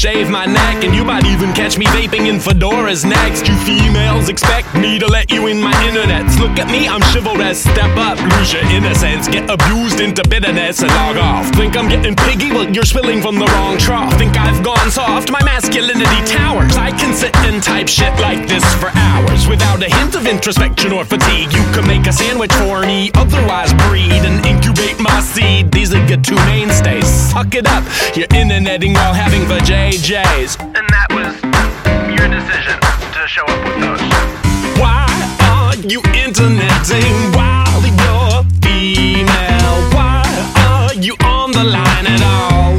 shave my neck, and you might even catch me vaping in fedoras next. You females expect me to let you in my internets. Look at me, I'm chivalrous. Step up, lose your innocence. Get abused into bitterness and log off. Think I'm getting piggy? Well, you're spilling from the wrong trough. Think I've gone soft? My masculinity towers. I can sit and type shit like this for hours without a hint of introspection or fatigue. You can make a sandwich for me, otherwise breed and incubate my seed. These are your two mainstays. Suck it up, you're interneting while having vajayjays. And that was your decision to show up with those. Why are you interneting while you're female? Why are you on the line at all?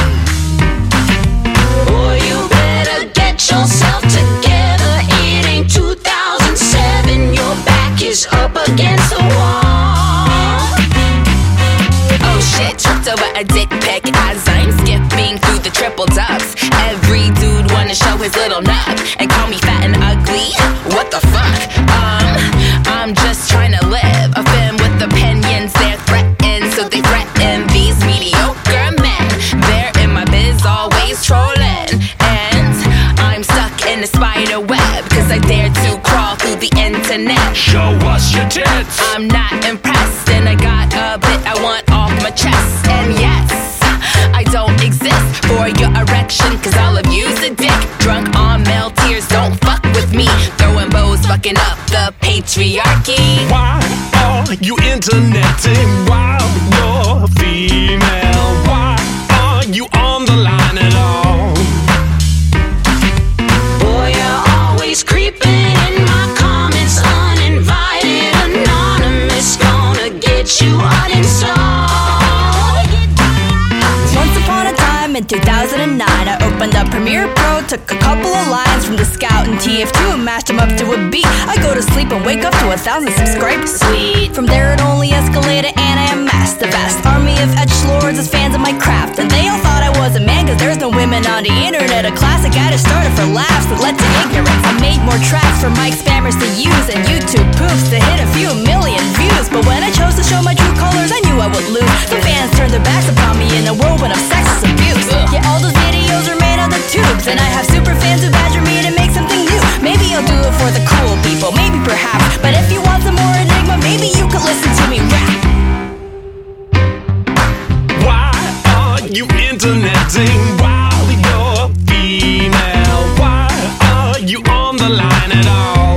Boy, you better get yourself together. It ain't 2007. Your back is up against the wall. Oh shit, tripped over a dick pic as I'm skipping through the triple dubs. Every dude wanna show his little nub and call me fat and ugly. What the fuck? I'm just trying to live. A femme with opinions, they're threatened, so they threaten these mediocre men. They're in my biz, always trolling, and I'm stuck in a spider web, cause I dare to crawl through the internet. Show us your tits. I'm not impressed, and I got a bit I want off my chest. And yes, I don't exist for your erection, cause all of you's a dick. Drunk on male tears, don't fuck with me. Throwing bows, fucking up the patriarchy. Why are you interneting while you're female? Why are you on the line at all? Boy, you're always creeping in my comments. Uninvited, anonymous, gonna get you uninstalled. Once upon a time in 2009, I opened up Premiere Pro, took a couple of lines from the Scout and TF2 and mashed them up to a beat. I go to sleep and wake up to 1,000 subscribers. Sweet. From there it only escalated and I amassed a vast army of edgelords as fans of my craft. And they all thought I was a man cause there's no women on the internet. A classic I just started for laughs that led to ignorance. I made more tracks for mic spammers to use and YouTube poofs to hit a few million views. But when I chose to show my true colors, I knew I would lose. Some fans turned their backs upon me in a whirlwind of sexist abuse. Yeah, all those videos are made out of tubes, and I have super fans who badger me to make something new. Maybe I'll do it for the cool people, maybe perhaps. But if you want some more enigma, maybe you could listen to me rap. Why are you interneting while you're female? Why are you on the line at all?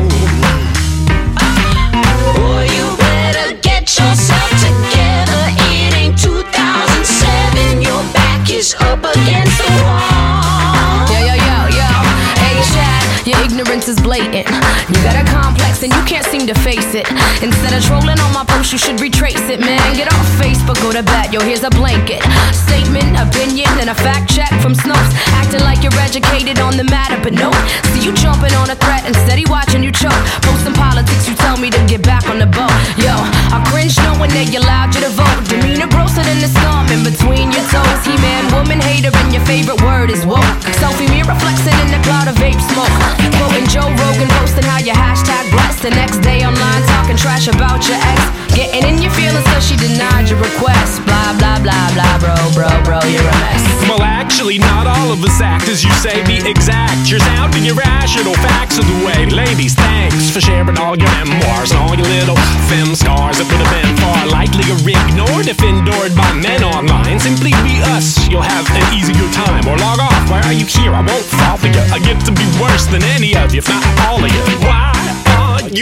Boy, you better get yourself together. It ain't 2007. Your back is up against the wall. Yo. Hey, Shad, your ignorance is blatant. You got a complex and you can't seem to face it. Instead of trolling on my post, you should retrace it, man. Get off Facebook, go to bed. Yo, here's a blanket statement, opinion, and a fact check from Snopes. Acting like you're educated on the matter, but no. See you jumping on a threat and steady watching you choke. Posting politics, you tell me to get back on the boat. Yo, I cringe knowing they allowed you to vote. Demeanor roasted in the scum in between your toes. He-man, woman hater, and your favorite word is woke. Selfie mirror flexing in the cloud of vape smoke. Quoting Joe Rogan, posting how you hashtag blessed. The next day online talking trash about your ex. Getting in your feelings cause she denied your request. Blah, blah, blah, blah, bro, you're a mess. Well, actually, not all of us act as you say, be exact. You're sounding irrational, facts of the way. Ladies, thanks for sharing all your memoirs and all your little femme scars that would have been far likelier ignored if endured by men online. Simply be us, you'll have an easier time. Or log off, why are you here? I won't fall for you. I get to be worse than any of you, if not all of you. Why are you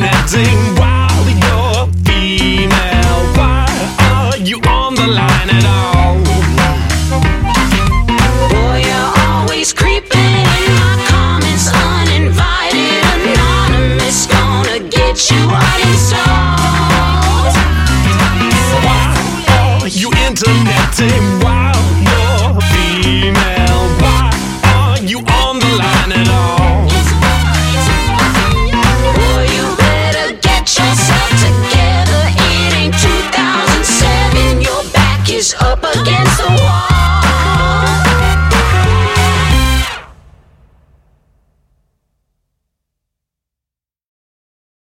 interneting while you're female? Why are you on the line at all?